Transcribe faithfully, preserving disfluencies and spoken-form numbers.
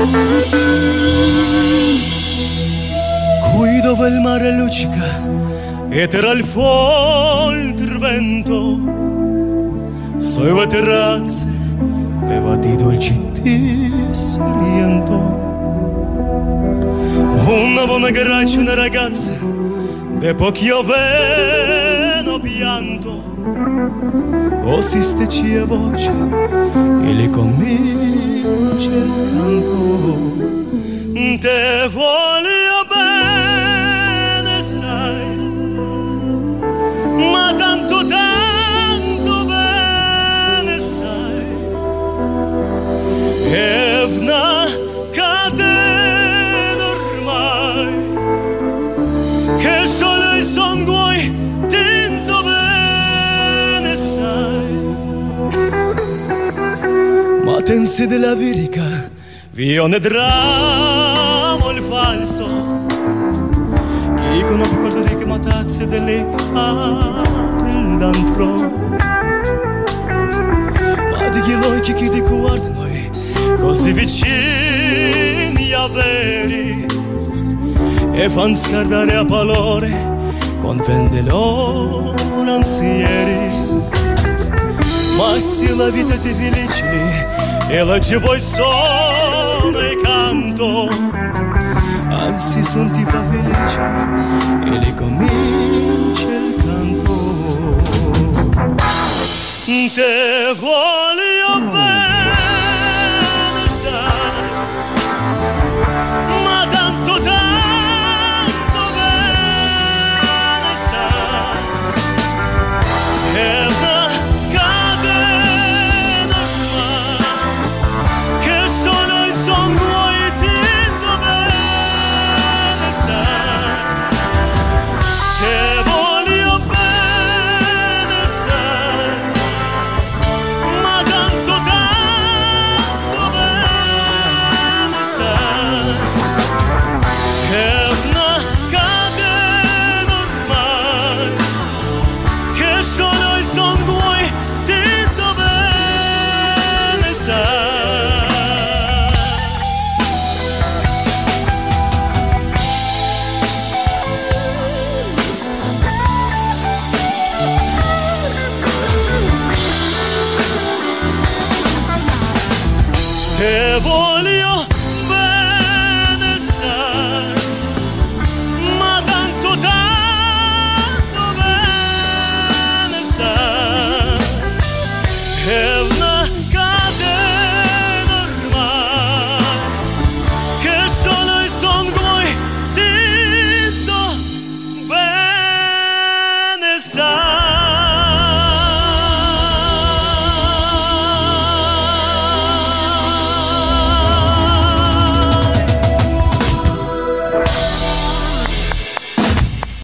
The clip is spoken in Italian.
Qui dove il mare luccica e tra il folto vento, sulle terrazze levati dolci di Sorrento. Una buona garaccia, una ragazza de pochi oveno pianto, o si steccia voce e le comincia il canto. Te voglio bene, sai, ma tanto tanto bene, sai, è una catena ormai, che solo i son guai tinto bene, sai. Ma tensi della virica, vione dramo il falso, chi conosce col di che matazze delle care d'antro, ma di chi lo chi chi di guarda noi così vicini a veri e fan scardare a palore con fendelò l'ansieri. Ma se la vita ti felice e la ci vuoi solo e canto, anzi son ti fa felice e le comincia il canto. Te voglio bene, sai, ma tanto tanto bene, sai, è una catena ormai, che solo i son guai tinto bene, sai. Te voglio bene, sai, ma tanto tanto bene, sai, è una catena ormai, che solo i son guai tinto bene, sai. Te voglio